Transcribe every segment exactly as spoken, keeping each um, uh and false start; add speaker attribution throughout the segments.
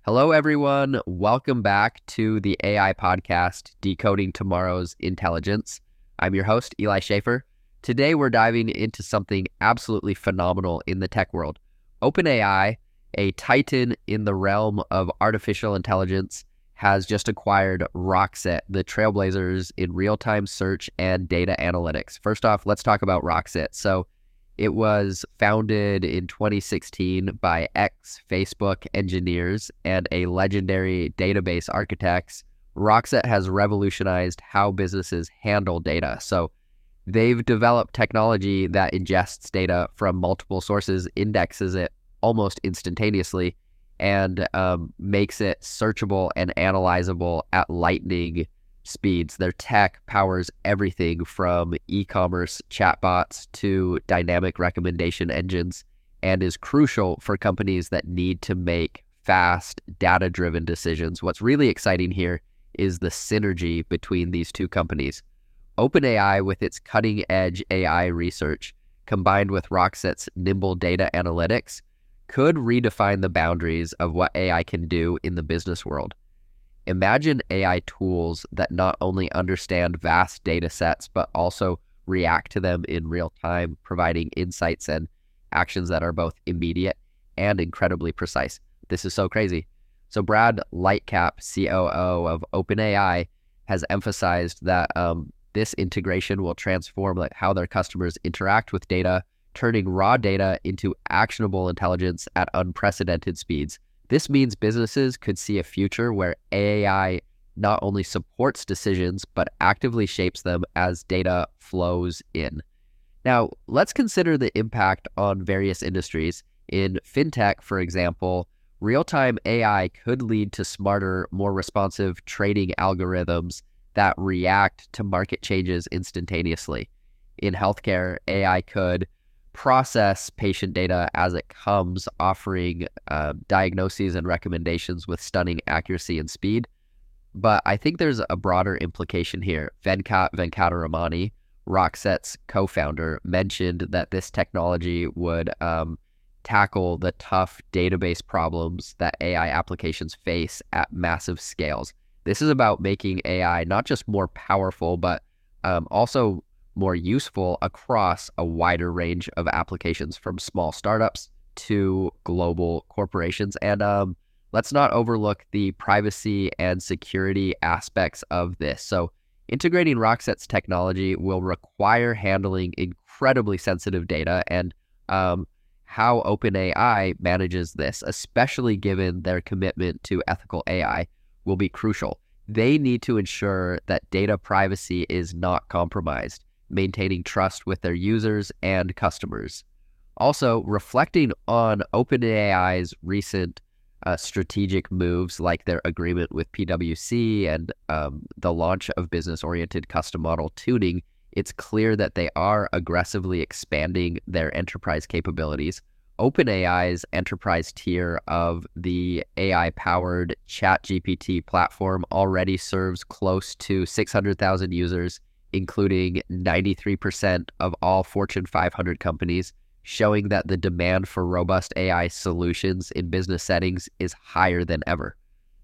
Speaker 1: Hello, everyone. Welcome back to the A I podcast, Decoding Tomorrow's Intelligence. I'm your host, Eli Schaefer. Today, we're diving into something absolutely phenomenal in the tech world. OpenAI, a titan in the realm of artificial intelligence, has just acquired Rockset, the trailblazers in real-time search and data analytics. First off, let's talk about Rockset. So, it was founded in twenty sixteen by ex-Facebook engineers and a legendary database architects. Rockset has revolutionized how businesses handle data. So they've developed technology that ingests data from multiple sources, indexes it almost instantaneously, and um, makes it searchable and analyzable at lightning speeds. Their tech powers everything from e-commerce chatbots to dynamic recommendation engines and is crucial for companies that need to make fast, data-driven decisions. What's really exciting here is the synergy between these two companies. OpenAI, with its cutting-edge A I research, combined with Rockset's nimble data analytics, could redefine the boundaries of what A I can do in the business world. Imagine A I tools that not only understand vast data sets, but also react to them in real time, providing insights and actions that are both immediate and incredibly precise. This is so crazy. So Brad Lightcap, C O O of OpenAI, has emphasized that um, this integration will transform like how their customers interact with data, turning raw data into actionable intelligence at unprecedented speeds. This means businesses could see a future where A I not only supports decisions, but actively shapes them as data flows in. Now, let's consider the impact on various industries. In fintech, for example, real-time A I could lead to smarter, more responsive trading algorithms that react to market changes instantaneously. In healthcare, A I could process patient data as it comes, offering uh, diagnoses and recommendations with stunning accuracy and speed. But I think there's a broader implication here. Venkat Venkataramani, Rockset's co-founder, mentioned that this technology would um, tackle the tough database problems that A I applications face at massive scales. This is about making A I not just more powerful, but um, also more useful across a wider range of applications, from small startups to global corporations. And um, let's not overlook the privacy and security aspects of this. So integrating Rockset's technology will require handling incredibly sensitive data, and um, how OpenAI manages this, especially given their commitment to ethical A I, will be crucial. They need to ensure that data privacy is not compromised, maintaining trust with their users and customers. Also, reflecting on OpenAI's recent uh, strategic moves, like their agreement with P W C and um, the launch of business-oriented custom model tuning, it's clear that they are aggressively expanding their enterprise capabilities. OpenAI's enterprise tier of the A I-powered ChatGPT platform already serves close to six hundred thousand users, including ninety-three percent of all Fortune five hundred companies, showing that the demand for robust A I solutions in business settings is higher than ever.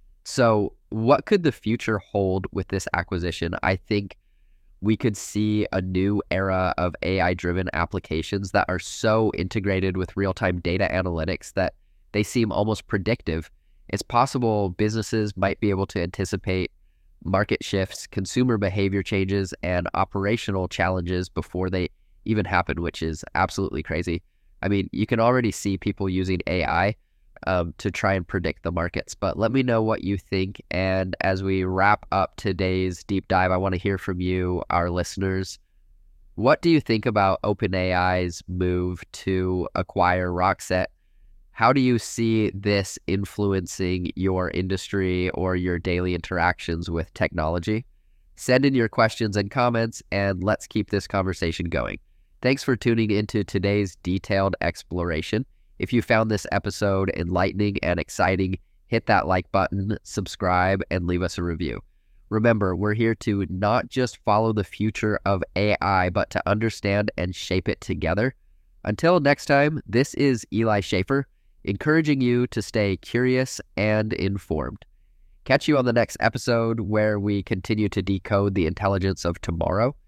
Speaker 1: So what could the future hold with this acquisition? I think we could see a new era of A I-driven applications that are so integrated with real-time data analytics that they seem almost predictive. It's possible businesses might be able to anticipate market shifts, consumer behavior changes, and operational challenges before they even happen, which is absolutely crazy. I mean, you can already see people using A I um, to try and predict the markets, but let me know what you think. And as we wrap up today's deep dive, I want to hear from you, our listeners. What do you think about OpenAI's move to acquire Rockset? How do you see this influencing your industry or your daily interactions with technology? Send in your questions and comments, and let's keep this conversation going. Thanks for tuning into today's detailed exploration. If you found this episode enlightening and exciting, hit that like button, subscribe, and leave us a review. Remember, we're here to not just follow the future of A I, but to understand and shape it together. Until next time, this is Eli Schaefer, encouraging you to stay curious and informed. Catch you on the next episode where we continue to decode the intelligence of tomorrow.